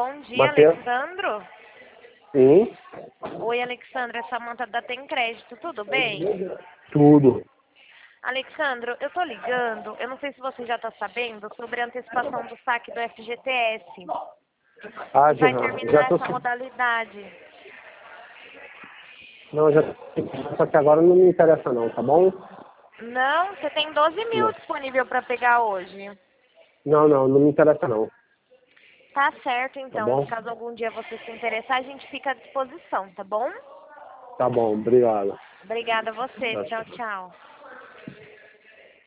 Bom dia, Mateus. Alexandro. Sim, Oi, Alexandro, é Samanta da Tem Crédito, tudo bem? tudo. Alexandro, eu tô ligando, eu não sei se você já tá sabendo, sobre a antecipação do saque do FGTS. Ah, Vai já terminar tô. essa modalidade. Não, já. Só que agora não me interessa não, tá bom? Não, você tem 12 mil Não. disponível para pegar hoje. Não me interessa não, Tá certo, tá então. bom? Caso algum dia você se interessar, a gente fica à disposição, tá bom? Tá bom, obrigado. Obrigada a você. Tchau, Tchau, tchau. tchau.